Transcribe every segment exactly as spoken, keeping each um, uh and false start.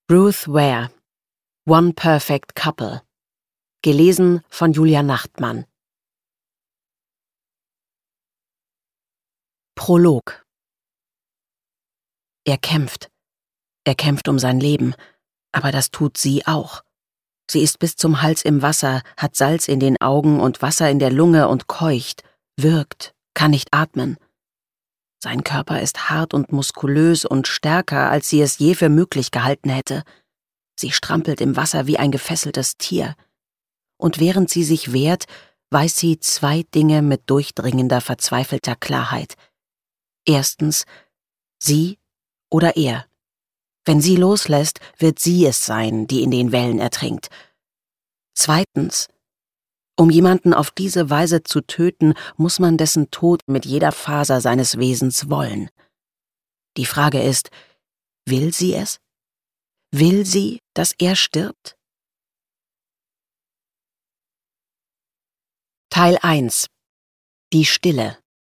Ruth Ware, One Perfect Couple. Gelesen von Julia Nachtmann. Prolog. Er kämpft. Er kämpft um sein Leben, aber das tut sie auch. Sie ist bis zum Hals im Wasser, hat Salz in den Augen und Wasser in der Lunge und keucht, würgt, kann nicht atmen. Sein Körper ist hart und muskulös und stärker, als sie es je für möglich gehalten hätte. Sie strampelt im Wasser wie ein gefesseltes Tier. Und während sie sich wehrt, weiß sie zwei Dinge mit durchdringender, verzweifelter Klarheit. Erstens, sie oder er. Wenn sie loslässt, wird sie es sein, die in den Wellen ertrinkt. Zweitens, um jemanden auf diese Weise zu töten, muss man dessen Tod mit jeder Faser seines Wesens wollen. Die Frage ist, will sie es? Will sie, dass er stirbt? Teil eins. Die Stille.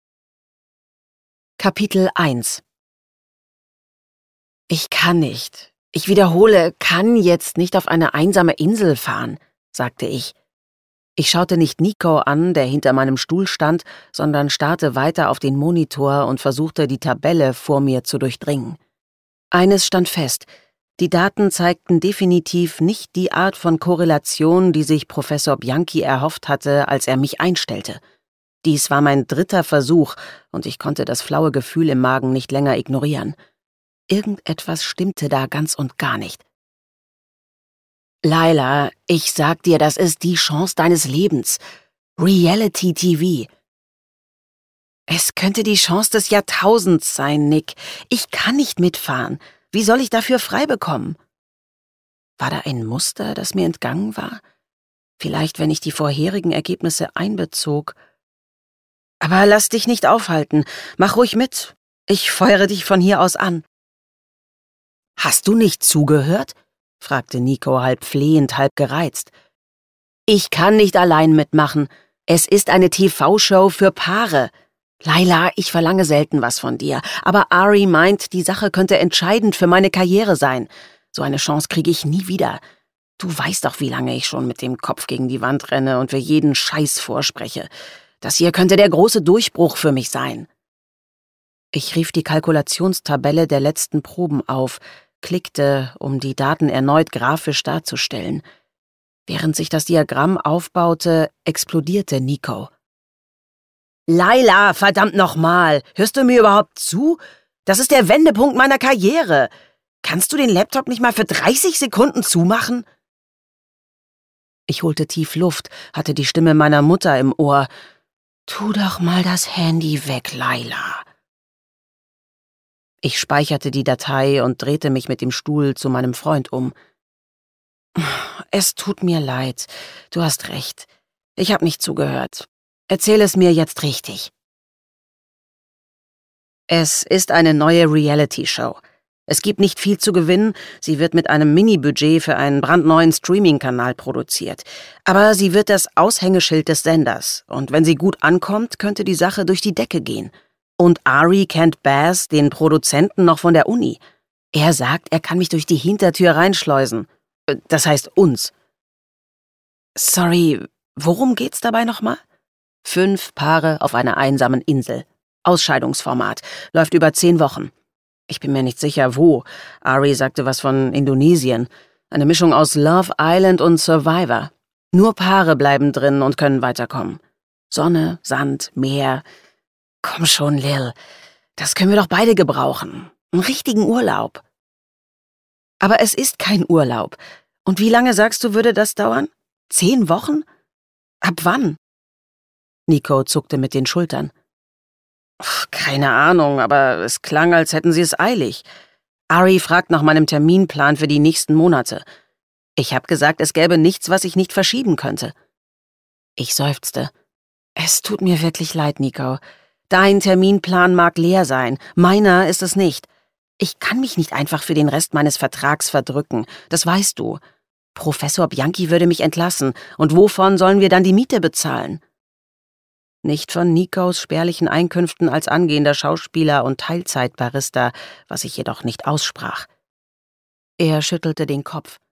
Kapitel eins. Ich kann nicht. Ich wiederhole, kann jetzt nicht auf eine einsame Insel fahren, sagte ich. Ich schaute nicht Nico an, der hinter meinem Stuhl stand, sondern starrte weiter auf den Monitor und versuchte, die Tabelle vor mir zu durchdringen. Eines stand fest: Die Daten zeigten definitiv nicht die Art von Korrelation, die sich Professor Bianchi erhofft hatte, als er mich einstellte. Dies war mein dritter Versuch, und ich konnte das flaue Gefühl im Magen nicht länger ignorieren. Irgendetwas stimmte da ganz und gar nicht. Laila, ich sag dir, das ist die Chance deines Lebens. Reality-T V. Es könnte die Chance des Jahrtausends sein, Nick. Ich kann nicht mitfahren. Wie soll ich dafür frei bekommen? War da ein Muster, das mir entgangen war? Vielleicht, wenn ich die vorherigen Ergebnisse einbezog. Aber lass dich nicht aufhalten. Mach ruhig mit. Ich feuere dich von hier aus an. Hast du nicht zugehört? Fragte Nico halb flehend, halb gereizt. Ich kann nicht allein mitmachen. Es ist eine T V-Show für Paare. Laila, ich verlange selten was von dir, aber Ari meint, die Sache könnte entscheidend für meine Karriere sein. So eine Chance kriege ich nie wieder. Du weißt doch, wie lange ich schon mit dem Kopf gegen die Wand renne und für jeden Scheiß vorspreche. Das hier könnte der große Durchbruch für mich sein. Ich rief die Kalkulationstabelle der letzten Proben auf, klickte, um die Daten erneut grafisch darzustellen. Während sich das Diagramm aufbaute, explodierte Nico. Laila, verdammt nochmal, hörst du mir überhaupt zu? Das ist der Wendepunkt meiner Karriere. Kannst du den Laptop nicht mal für dreißig Sekunden zumachen? Ich holte tief Luft, hatte die Stimme meiner Mutter im Ohr. Tu doch mal das Handy weg, Laila. Ich speicherte die Datei und drehte mich mit dem Stuhl zu meinem Freund um. Es tut mir leid, du hast recht. Ich habe nicht zugehört. Erzähl es mir jetzt richtig. Es ist eine neue Reality-Show. Es gibt nicht viel zu gewinnen, sie wird mit einem Mini-Budget für einen brandneuen Streaming-Kanal produziert. Aber sie wird das Aushängeschild des Senders, und wenn sie gut ankommt, könnte die Sache durch die Decke gehen. Und Ari kennt Baz, den Produzenten, noch von der Uni. Er sagt, er kann mich durch die Hintertür reinschleusen. Das heißt uns. Sorry, worum geht's dabei nochmal? Fünf Paare auf einer einsamen Insel. Ausscheidungsformat. Läuft über zehn Wochen. Ich bin mir nicht sicher, wo. Ari sagte was von Indonesien. Eine Mischung aus Love Island und Survivor. Nur Paare bleiben drin und können weiterkommen. Sonne, Sand, Meer. Komm schon, Lil. Das können wir doch beide gebrauchen. Einen richtigen Urlaub. Aber es ist kein Urlaub. Und wie lange, sagst du, würde das dauern? Zehn Wochen? Ab wann? Nico zuckte mit den Schultern. Keine Ahnung, aber es klang, als hätten sie es eilig. Ari fragt nach meinem Terminplan für die nächsten Monate. Ich habe gesagt, es gäbe nichts, was ich nicht verschieben könnte. Ich seufzte. Es tut mir wirklich leid, Nico. Dein Terminplan mag leer sein, meiner ist es nicht. Ich kann mich nicht einfach für den Rest meines Vertrags verdrücken, das weißt du. Professor Bianchi würde mich entlassen, und wovon sollen wir dann die Miete bezahlen? Nicht von Nikos spärlichen Einkünften als angehender Schauspieler und Teilzeitbarista, was ich jedoch nicht aussprach. Er schüttelte den Kopf.